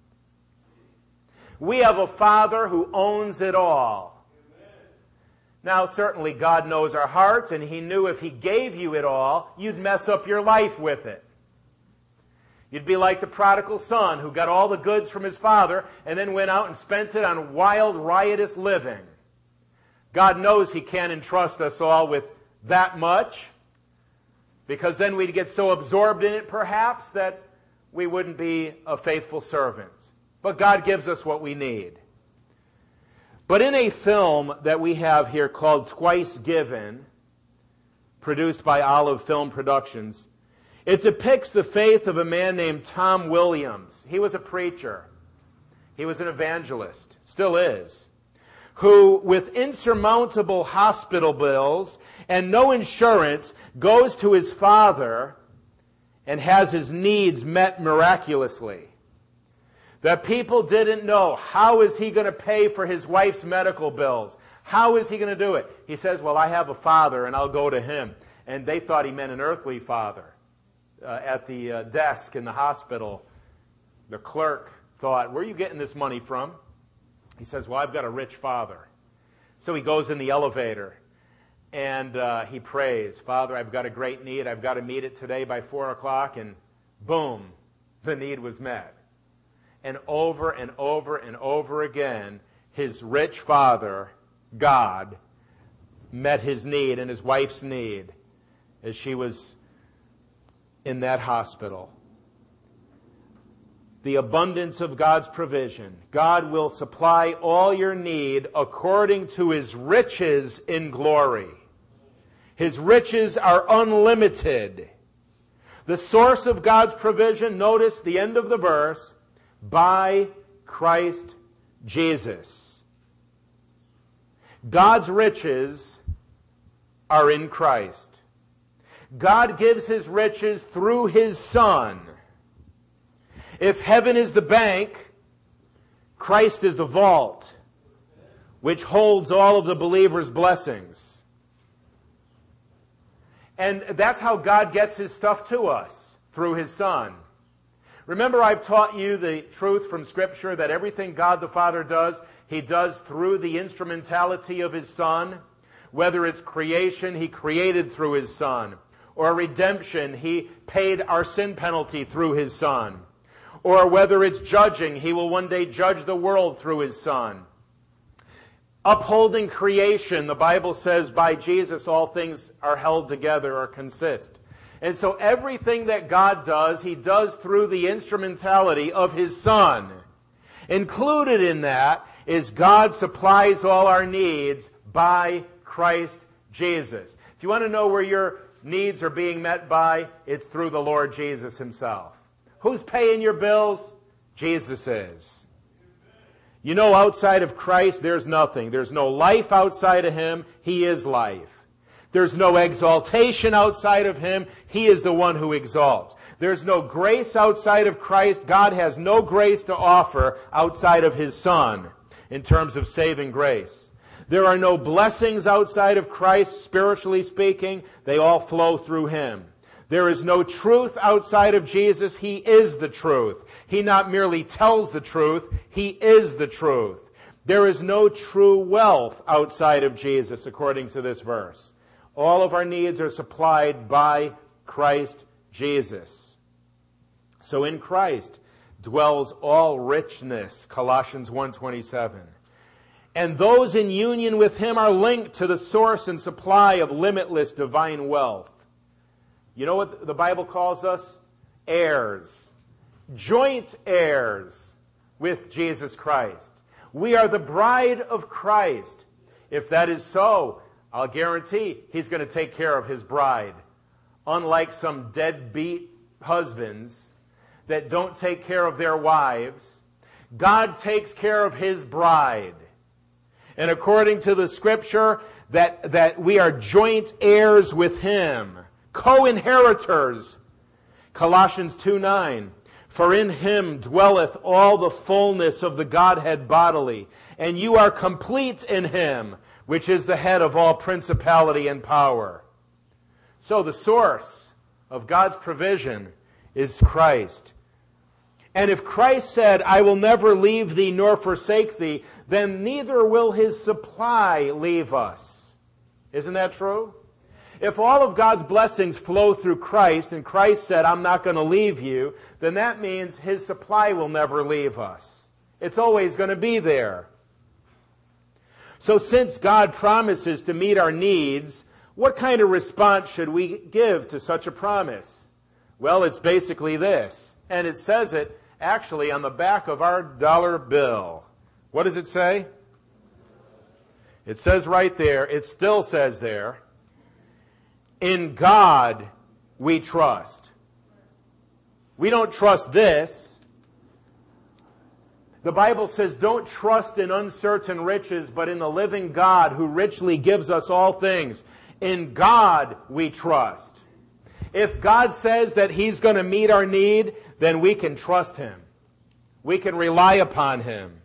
We have a Father who owns it all. Now, certainly God knows our hearts, and He knew if He gave you it all, you'd mess up your life with it. You'd be like the prodigal son who got all the goods from his father and then went out and spent it on wild, riotous living. God knows He can't entrust us all with that much, because then we'd get so absorbed in it, perhaps, that we wouldn't be a faithful servant. But God gives us what we need. But in a film that we have here called Twice Given, produced by Olive Film Productions, it depicts the faith of a man named Tom Williams. He was a preacher. He was an evangelist, still is, who, with insurmountable hospital bills and no insurance, goes to his father and has his needs met miraculously. The people didn't know, how is he going to pay for his wife's medical bills? How is he going to do it? He says, well, I have a father and I'll go to him. And they thought he meant an earthly father. Uh, at the uh, desk in the hospital, the clerk thought, where are you getting this money from? He says, well, I've got a rich father. So he goes in the elevator and uh, he prays, Father, I've got a great need. I've got to meet it today by four o'clock. And boom, the need was met. And over and over and over again, his rich father, God, met his need and his wife's need as she was in that hospital. The abundance of God's provision. God will supply all your need according to His riches in glory. His riches are unlimited. The source of God's provision, notice the end of the verse, by Christ Jesus. God's riches are in Christ. God gives His riches through His Son. If heaven is the bank, Christ is the vault, which holds all of the believer's blessings. And that's how God gets His stuff to us, through His Son. Remember, I've taught you the truth from Scripture that everything God the Father does, He does through the instrumentality of His Son. Whether it's creation, He created through His Son. Or redemption, He paid our sin penalty through His Son. Or whether it's judging, He will one day judge the world through His Son. Upholding creation, the Bible says by Jesus all things are held together or consist. And so everything that God does, He does through the instrumentality of His Son. Included in that is God supplies all our needs by Christ Jesus. If you want to know where your needs are being met by, it's through the Lord Jesus Himself. Who's paying your bills? Jesus is. You know, outside of Christ, there's nothing. There's no life outside of Him. He is life. There's no exaltation outside of Him. He is the one who exalts. There's no grace outside of Christ. God has no grace to offer outside of His Son in terms of saving grace. There are no blessings outside of Christ, spiritually speaking. They all flow through Him. There is no truth outside of Jesus. He is the truth. He not merely tells the truth, He is the truth. There is no true wealth outside of Jesus, according to this verse. All of our needs are supplied by Christ Jesus. So in Christ dwells all richness, Colossians one twenty-seven. And those in union with Him are linked to the source and supply of limitless divine wealth. You know what the Bible calls us? Heirs. Joint heirs with Jesus Christ. We are the bride of Christ. If that is so, I'll guarantee He's going to take care of His bride. Unlike some deadbeat husbands that don't take care of their wives, God takes care of His bride. And according to the Scripture, that, that we are joint heirs with Him. Co-inheritors. Colossians two nine. For in Him dwelleth all the fullness of the Godhead bodily, and you are complete in Him, which is the head of all principality and power. So the source of God's provision is Christ. And if Christ said, I will never leave thee nor forsake thee, then neither will His supply leave us. Isn't that true? If all of God's blessings flow through Christ, and Christ said, I'm not going to leave you, then that means His supply will never leave us. It's always going to be there. So since God promises to meet our needs, what kind of response should we give to such a promise? Well, it's basically this. And it says it actually on the back of our dollar bill. What does it say? It says right there, it still says there, in God we trust. We don't trust this. The Bible says, don't trust in uncertain riches, but in the living God who richly gives us all things. In God we trust. If God says that He's going to meet our need, then we can trust Him. We can rely upon Him.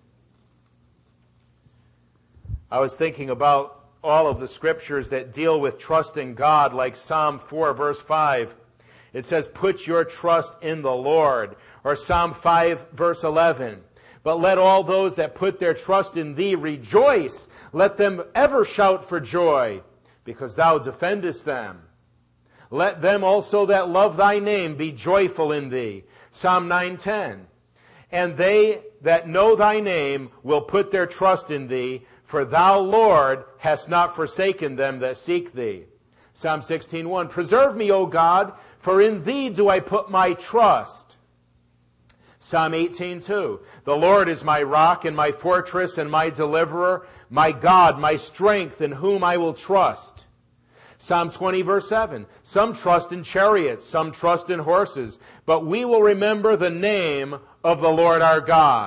I was thinking about all of the scriptures that deal with trusting God, like Psalm four, verse five. It says, put your trust in the Lord. Or Psalm five, verse eleven. But let all those that put their trust in Thee rejoice. Let them ever shout for joy, because Thou defendest them. Let them also that love Thy name be joyful in Thee. Psalm nine ten. And they that know Thy name will put their trust in Thee, for Thou, Lord, hast not forsaken them that seek Thee. Psalm sixteen one. Preserve me, O God, for in Thee do I put my trust. Psalm eighteen two. The Lord is my rock and my fortress and my deliverer, my God, my strength, in whom I will trust. Psalm twenty, verse seven. Some trust in chariots, some trust in horses, but we will remember the name of the Lord our God.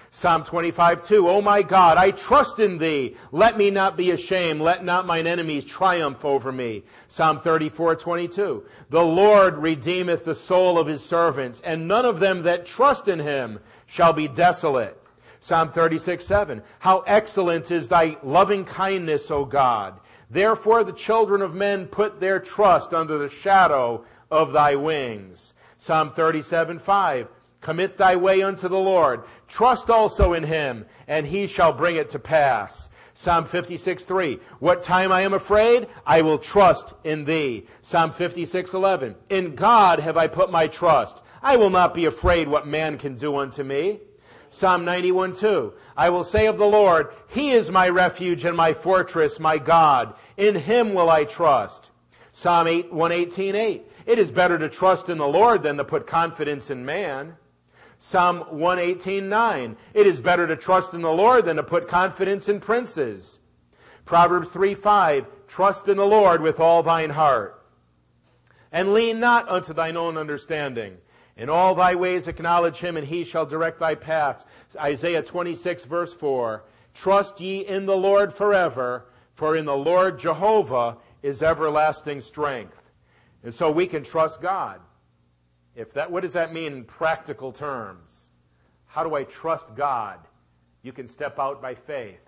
Psalm twenty-five two, O my God, I trust in thee. Let me not be ashamed. Let not mine enemies triumph over me. Psalm thirty-four twenty-two, the Lord redeemeth the soul of his servants, and none of them that trust in him shall be desolate. Psalm thirty-six seven, how excellent is thy loving kindness, O God. Therefore the children of men put their trust under the shadow of thy wings. Psalm thirty-seven five, commit thy way unto the Lord. Trust also in him, and he shall bring it to pass. Psalm fifty-six three, what time I am afraid, I will trust in thee. Psalm fifty-six eleven, in God have I put my trust. I will not be afraid what man can do unto me. Psalm ninety-one two, I will say of the Lord, he is my refuge and my fortress, my God. In him will I trust. Psalm one eighteen eight, it is better to trust in the Lord than to put confidence in man. Psalm one eighteen nine, it is better to trust in the Lord than to put confidence in princes. Proverbs three five, trust in the Lord with all thine heart, and lean not unto thine own understanding. In all thy ways acknowledge him, and he shall direct thy paths. Isaiah twenty-six verse four, trust ye in the Lord forever, for in the Lord Jehovah is everlasting strength. And so we can trust God. If that, what does that mean in practical terms? How do I trust God? You can step out by faith.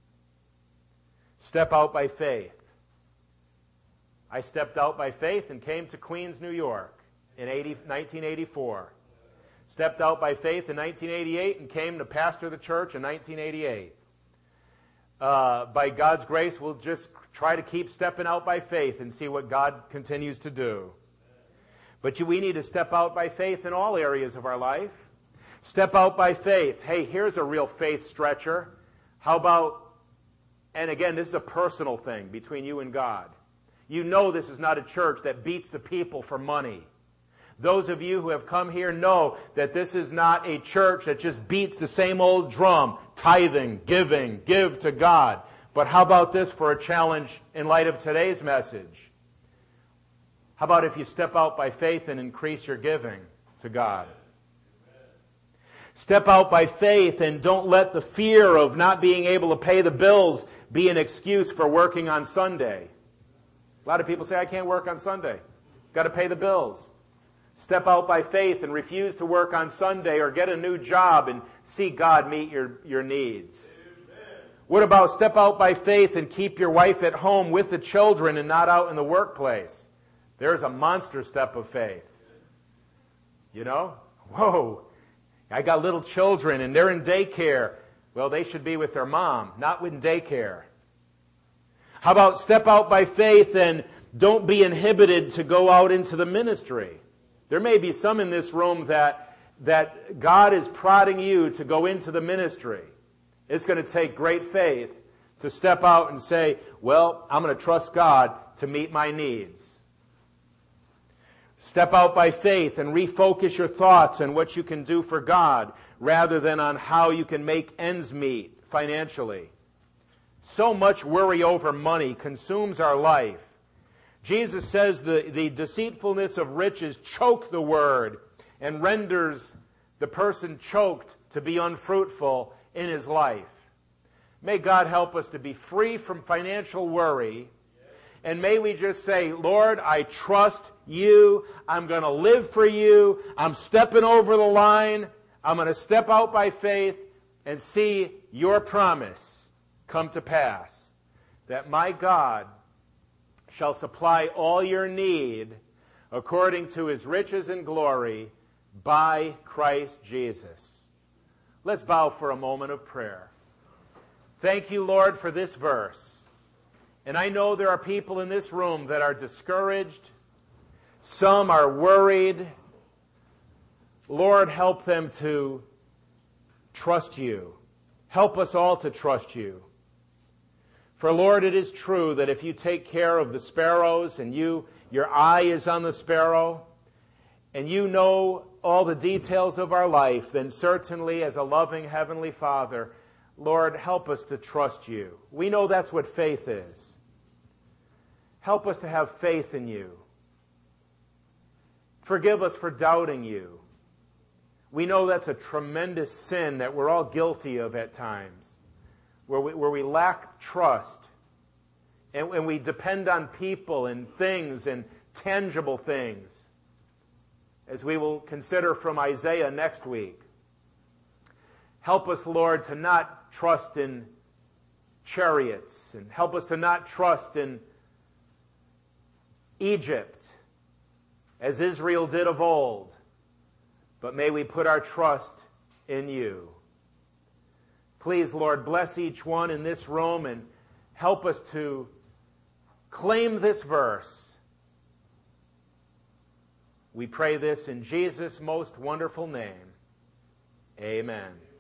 Step out by faith. I stepped out by faith and came to Queens, New York in nineteen eighty-four. Stepped out by faith in nineteen eighty-eight and came to pastor the church in nineteen eighty-eight. Uh, by God's grace, we'll just try to keep stepping out by faith and see what God continues to do. But we need to step out by faith in all areas of our life. Step out by faith. Hey, here's a real faith stretcher. How about, and again, this is a personal thing between you and God. You know this is not a church that beats the people for money. Those of you who have come here know that this is not a church that just beats the same old drum, tithing, giving, give to God. But how about this for a challenge in light of today's message? How about if you step out by faith and increase your giving to God? Step out by faith and don't let the fear of not being able to pay the bills be an excuse for working on Sunday. A lot of people say, I can't work on Sunday. Got to pay the bills. Step out by faith and refuse to work on Sunday or get a new job and see God meet your, your needs. Amen. What about step out by faith and keep your wife at home with the children and not out in the workplace? There's a monster step of faith. You know? Whoa, I got little children and they're in daycare. Well, they should be with their mom, not with daycare. How about step out by faith and don't be inhibited to go out into the ministry? There may be some in this room that, that God is prodding you to go into the ministry. It's going to take great faith to step out and say, well, I'm going to trust God to meet my needs. Step out by faith and refocus your thoughts on what you can do for God rather than on how you can make ends meet financially. So much worry over money consumes our life. Jesus says the, the deceitfulness of riches choke the word and renders the person choked to be unfruitful in his life. May God help us to be free from financial worry. And may we just say, Lord, I trust you. I'm going to live for you. I'm stepping over the line. I'm going to step out by faith and see your promise come to pass. That my God shall supply all your need according to his riches and glory by Christ Jesus. Let's bow for a moment of prayer. Thank you, Lord, for this verse. And I know there are people in this room that are discouraged. Some are worried. Lord, help them to trust you. Help us all to trust you. For Lord, it is true that if you take care of the sparrows and you, your eye is on the sparrow, and you know all the details of our life, then certainly as a loving Heavenly Father, Lord, help us to trust you. We know that's what faith is. Help us to have faith in you. Forgive us for doubting you. We know that's a tremendous sin that we're all guilty of at times, where we, where we lack trust, and, and we depend on people and things and tangible things, as we will consider from Isaiah next week. Help us, Lord, to not trust in chariots, and help us to not trust in Egypt, as Israel did of old, but may we put our trust in you. Please, Lord, bless each one in this room and help us to claim this verse. We pray this in Jesus' most wonderful name. Amen.